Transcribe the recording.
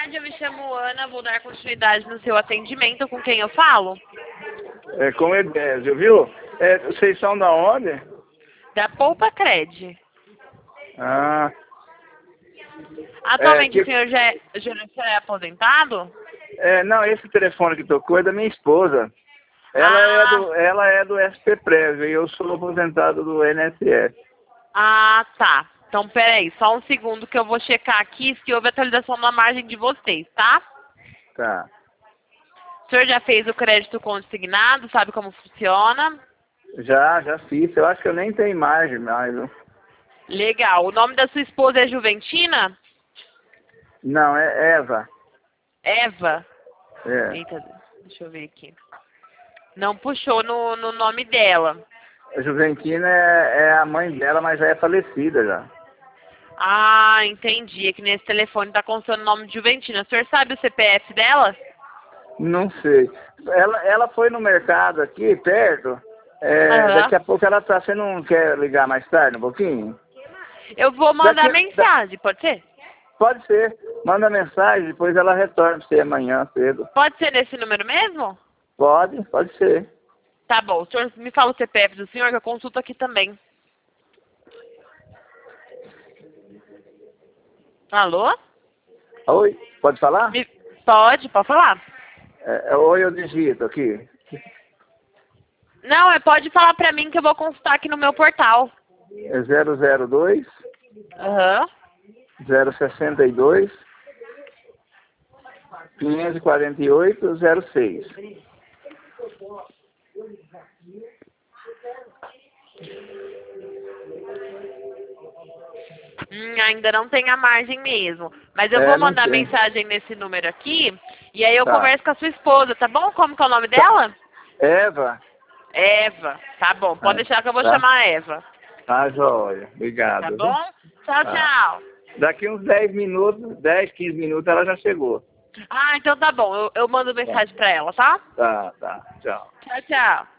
tarde, eu me chamo Ana, vou dar continuidade no seu atendimento. Com quem eu falo? É com Edésio, viu? Vocês são da onde? Da Poupa Cred. Ah, Atualmente o senhor já é aposentado? não, esse telefone que tocou é da minha esposa. Ela é do SP Prévio e eu sou aposentado do INSS. Tá. Então, peraí, só um segundo que eu vou checar aqui se houve atualização na margem de vocês, tá? Tá. O senhor já fez o crédito consignado, sabe como funciona? Já fiz. Eu acho que eu nem tenho margem mais, viu? Legal. O nome da sua esposa é Juventina? Não, é Eva. Eva? É. Eita, deixa eu ver aqui. Não puxou no nome dela. A Juventina é a mãe dela, mas já é falecida já. Entendi. É que nesse telefone tá constando o nome de Juventina. O senhor sabe o CPF dela? Não sei. Ela foi no mercado aqui, perto. Daqui a pouco ela tá. Você não quer ligar mais tarde, um pouquinho? Eu vou mandar mensagem, pode ser? Pode ser. Manda mensagem, depois ela retorna pra você amanhã cedo. Pode ser nesse número mesmo? Pode ser. Tá bom. O senhor me fala o CPF do senhor que eu consulto aqui também. Alô? Oi, pode falar? Pode falar. Oi, eu digito aqui. Não, pode falar pra mim que eu vou consultar aqui no meu portal. É 002 062 548 06. Ainda não tem a margem mesmo. Mas eu vou mandar mensagem nesse número aqui e aí eu converso com a sua esposa, tá bom? Como que é o nome dela? Eva. Eva. Tá bom, pode deixar que eu vou chamar a Eva. Tá joia. Obrigado. Tá bom? Tchau, tchau. Daqui uns 10 minutos, 10, 15 minutos ela já chegou. Então tá bom. Eu mando mensagem pra ela, tá? Tá. Tchau. Tchau, tchau.